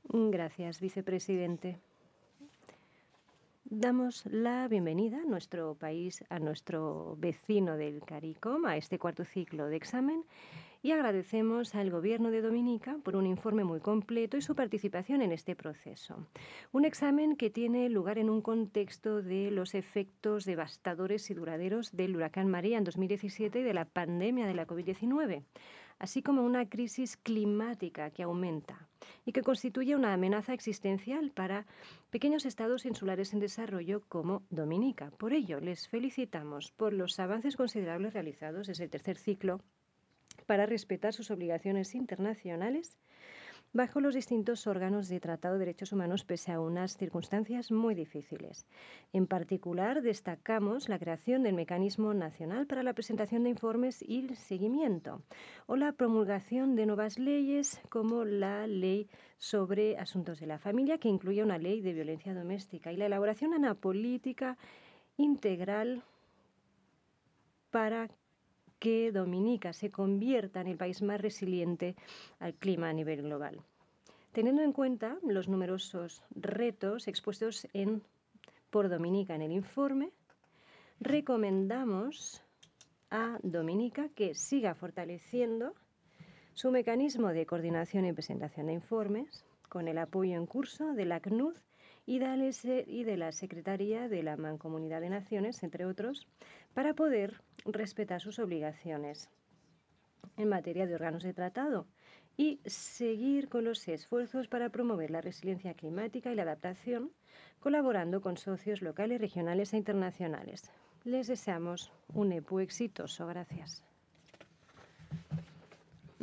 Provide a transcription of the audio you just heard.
Gracias, vicepresidente. Damos la bienvenida a nuestro país, a nuestro vecino del CARICOM, a este cuarto ciclo de examen, y agradecemos al Gobierno de Dominica por un informe muy completo y su participación en este proceso. Un examen que tiene lugar en un contexto de los efectos devastadores y duraderos del huracán María en 2017 y de la pandemia de la COVID-19, así como una crisis climática que aumenta y que constituye una amenaza existencial para pequeños estados insulares en desarrollo como Dominica. Por ello, les felicitamos por los avances considerables realizados desde el tercer ciclo para respetar sus obligaciones internacionales bajo los distintos órganos de Tratado de Derechos Humanos pese a unas circunstancias muy difíciles. En particular, destacamos la creación del Mecanismo Nacional para la presentación de informes y el seguimiento, o la promulgación de nuevas leyes como la Ley sobre Asuntos de la Familia, que incluye una ley de violencia doméstica, y la elaboración de una política integral para que Dominica se convierta en el país más resiliente al clima a nivel global. Teniendo en cuenta los numerosos retos expuestos por Dominica en el informe, recomendamos a Dominica que siga fortaleciendo su mecanismo de coordinación y presentación de informes con el apoyo en curso de la ACNUD y de la Secretaría de la Mancomunidad de Naciones, entre otros, para poder respetar sus obligaciones en materia de órganos de tratado y seguir con los esfuerzos para promover la resiliencia climática y la adaptación, colaborando con socios locales, regionales e internacionales. Les deseamos un EPU exitoso. Gracias.